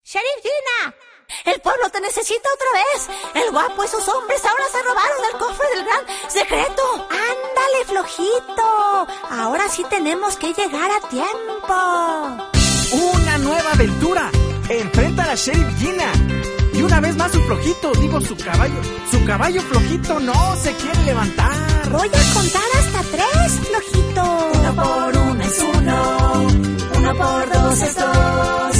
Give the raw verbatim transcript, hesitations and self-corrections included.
¡Sheriff Gina! ¡El pueblo te necesita otra vez! ¡El guapo y sus hombres ahora se robaron el cofre del gran secreto! ¡Ándale, flojito! Ahora sí tenemos que llegar a tiempo. ¡Una nueva aventura! Enfrenta a la Sheriff Gina. Y una vez más su flojito, digo su caballo. Su caballo flojito no se quiere levantar. Voy a contar hasta tres, flojito. Uno por uno es uno. Uno por dos es dos.